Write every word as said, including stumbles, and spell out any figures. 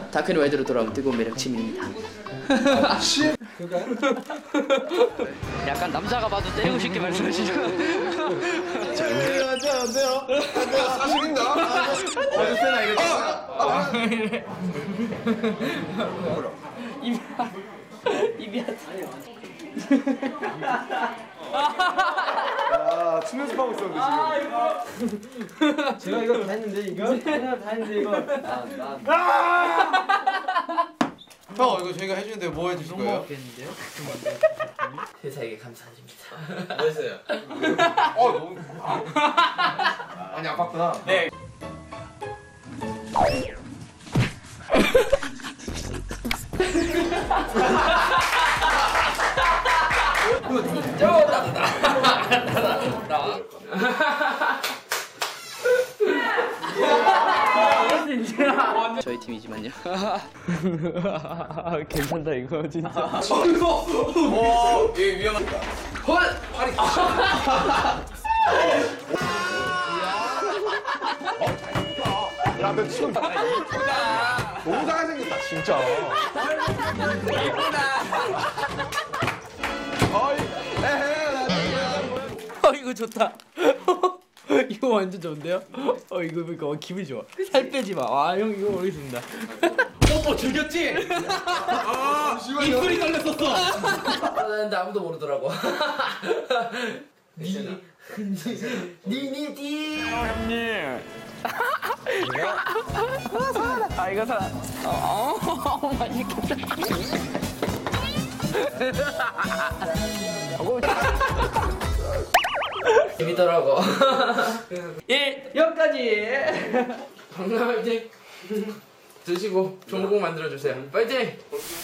다크니 와이드로 돌아온 뜨거운 매력 지민입니다. 그럴까요? 약간 남자가 봐도 때리고 싶게 말씀하시죠. 안돼요 안돼요 안돼요 사실인가? 어디 세나 이거 입이 입이 아 춤 연습하고 있었는데 지금 제가 이거 다 했는데 이거? 제가 다 했는데 이거 형 이거 저희가 해주는데 뭐 해주실 거예요? 먹겠는데요? 세상에 감사드립니다. 뭐 했어요? 어 너무 아니 아팠구나. 네. 저희 팀이지만요. 괜찮다 이거 진짜. 어 이거 와 이거 위험한. 헐 팔이. 야너 지금 이쁘다. 너무 잘생겼다 진짜. 이쁘다. 어이 에헤 나 어 이거 좋다. 이거 완전 좋은데요? 어 이거 보니까 어, 기분이 좋아. 살 빼지 마. 와형 이거 모르겠습니다. 뽀뽀 즐겼지? 아 입술이 떨렸었어. 근데 아무도 모르더라고. 니 니니디. 형님. 아 이거 사. 어 맛있겠다. 재밌더라고. 일 여기까지. 박나 화이팅. 드시고 종국 만들어 주세요. 파이팅.